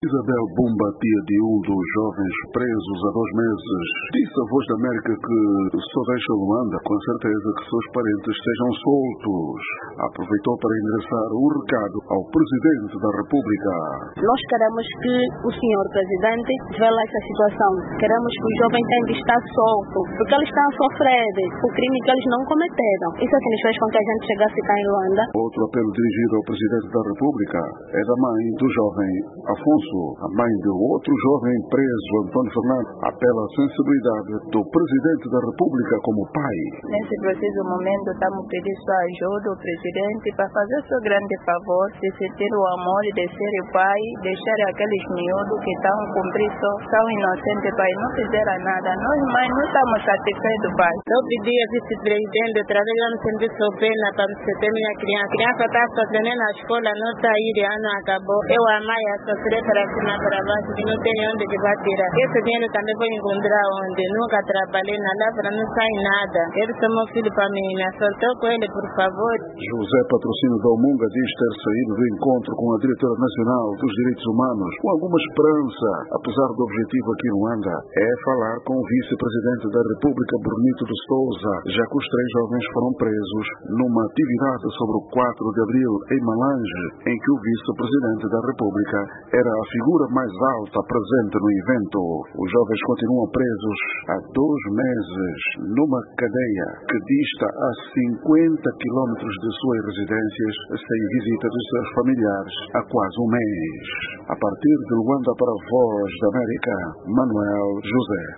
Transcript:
Isabel Bumba, tia de um dos jovens presos há 2 meses, disse à Voz da América que só deixa Luanda com a certeza que seus parentes sejam soltos. Aproveitou para endereçar um recado ao Presidente da República. Nós queremos que o senhor Presidente vele essa situação. Queremos que o jovem tenha de estar solto, porque eles estão a sofrer o crime que eles não cometeram. Isso é que nos fez com que a gente chegasse cá em Luanda. Outro apelo dirigido ao Presidente da República é da mãe do jovem Afonso, a mãe do outro jovem preso, Antônio Fernando. Apela à sensibilidade do Presidente da República como pai. Nesse preciso momento estamos pedindo sua ajuda ao Presidente para fazer o seu grande favor de sentir o amor e de ser o pai, deixar aqueles miúdos que estão a cumprir são inocentes, pai, não fizeram nada. Nós mães não estamos satisfeitos, pai. Eu pedi a vice-presidente outra vez, eu não senti só pena para ter minha criança. A criança está sofrendo na escola, não está aí, de ano acabou. Eu a mãe a sofrer para cima, para baixo, que não tem onde que vai tirar. Esse dinheiro também vou encontrar onde? Nunca trabalhei na lavra, não sai nada. Ele é meu filho para mim, me soltou com ele, por favor. José Patrocínio da Omunga diz ter saído do encontro com a Diretora Nacional dos Direitos Humanos com alguma esperança, apesar do objetivo aqui no Luanda é falar com o Vice-Presidente da República, Bonito de Souza, já que os 3 jovens foram presos numa atividade sobre o 4 de abril em Malange, em que o Vice-Presidente da República era a figura mais alta presente no evento. Os jovens continuam presos há 2 meses numa cadeia que dista a 50 quilómetros de suas residências, sem visita dos seus familiares há quase 1 mês. A partir de Luanda para a Voz da América, Manuel José.